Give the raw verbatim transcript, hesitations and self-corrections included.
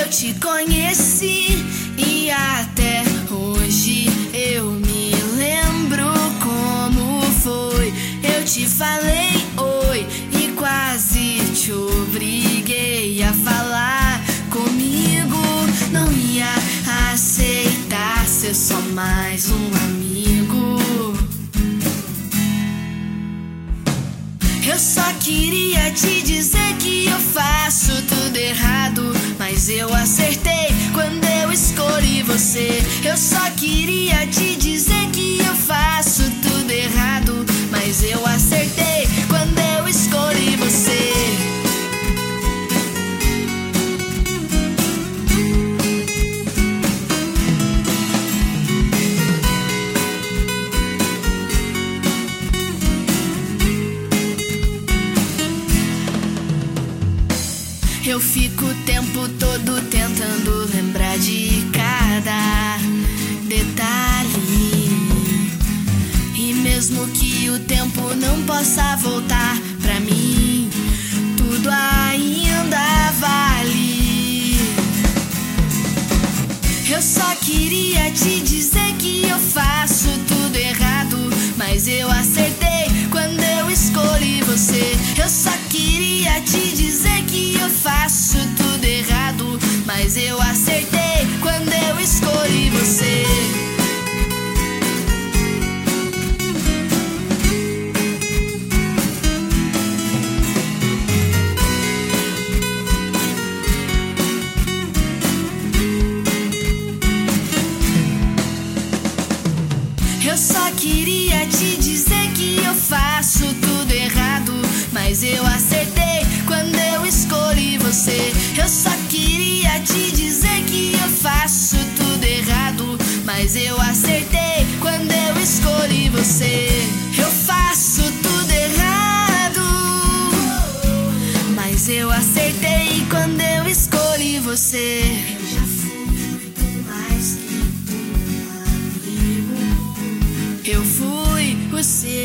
te conheci e até hoje eu me lembro como foi. Eu te falei oi e quase te obriguei a falar comigo. Não ia aceitar ser só mais um amigo. Eu só queria te dizer que eu faço tudo errado, mas eu acertei quando eu escolhi você. Eu só queria te dizer que eu faço tudo errado, mas eu acertei quando eu escolhi você. Eu fico o tempo todo tentando lembrar de cada detalhe, e mesmo que o tempo não possa voltar pra mim, tudo ainda vale. Eu só queria te dizer que eu faço tudo errado, mas eu acertei quando eu escolhi você. Eu só queria te dizer que eu faço tudo errado, mas eu acertei quando eu escolhi você. Eu só queria te dizer que eu faço tudo errado, mas eu acertei quando eu escolhi você. Eu só queria te dizer que eu faço tudo errado, mas eu acertei quando eu escolhi você. Eu faço tudo errado, mas eu acertei quando eu escolhi você. Eu já fui muito mais que um amigo. Eu fui o seu